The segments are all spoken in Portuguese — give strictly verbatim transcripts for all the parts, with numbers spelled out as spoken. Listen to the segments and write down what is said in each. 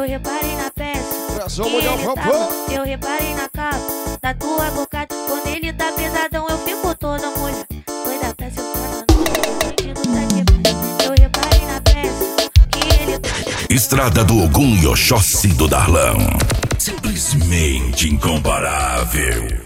reparei na peça Pressão que mundial, ele vamos, tava. vamos. Eu reparei na capa da tua boca. Quando ele tá pesadão, eu fico toda mulher. Doida pra sentar na noite, o bandido tá quebrado. Eu reparei na peça que ele tá. Estrada do Ogum e Oxóssi do Darlão. Simplesmente incomparável.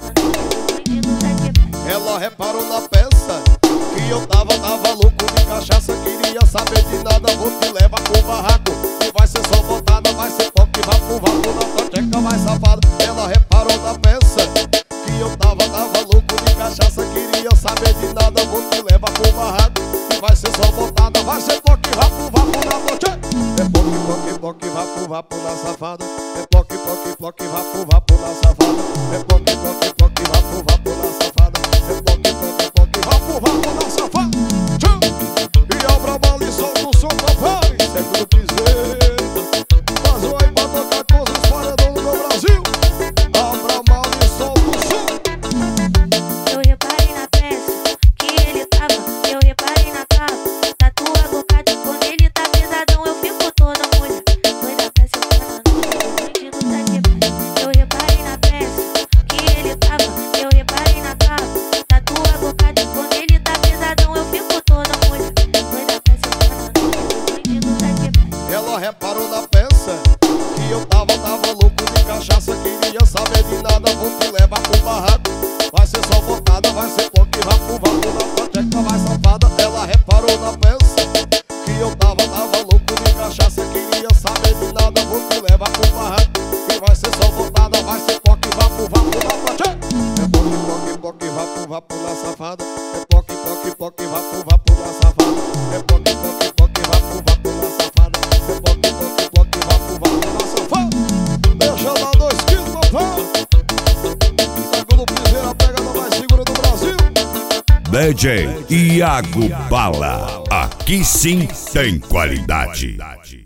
Ela reparou na peça que eu tava, tava louco de cachaça. Queria saber de nada, vou te levar pro barraco. E vai ser só botada, vai ser toque, vapo, vapo na tua tcheca mais safada. Ela reparou na peça que eu tava, tava louco de cachaça. Queria saber de nada, vou te levar pro barraco. E vai ser só botada, vai ser toque, vapo, vapo na tua tcheca. É toque, toque, toque, vapo, vapo na safada. É toque, toque, toque, vapo, vapo na safada. É toque, toque, toque, vapo, vapo na safada. É toque, toque, toque, vapo, vapo na safada. Tchau! E abra a mala e solta o som, papai. Segue o piseiro. Faz o aí pra tocar todos os paredões do meu Brasil. Abra a mala e solta o som. Eu reparei na peça que ele tava. Eu reparei na capa da tua boca. Quando ele tá pesadão, eu fico toda mulher. Doida pra sentar na noite, o bandido tá quebrado. Eu reparei na peça que ele tava. Eu reparei na capa da tua boca. Quando ele tá pesadão, eu fico toda mulher. Doida pra sentar na noite, o bandido tá quebrado. Ela reparou na peça que eu tava, tava louco de cachaça. Queria saber de nada, vou te levar pro barraco. Vai ser só botada, vai ser toque, vapo, vapo na tua tcheca mais safada. Ela reparou na peça que eu tava, tava louco de cachaça. Queria saber de nada, vou te levar pro barraco. E vai ser só botada, vai ser toque, vapo, vapo na tua tcheca. É toque, toque, toque, vapo, vapo na safada. É toque, toque, toque, vapo, vapo na safada. É toque, toque, toque, vapo, vapo na safada. É toque, toque, toque, vapo, vapo na safada. Deixa lá dois quilos, papai. Segundo piseiro, a pegada mais segura do Brasil. D J Iago Bala. Aqui sim tem qualidade.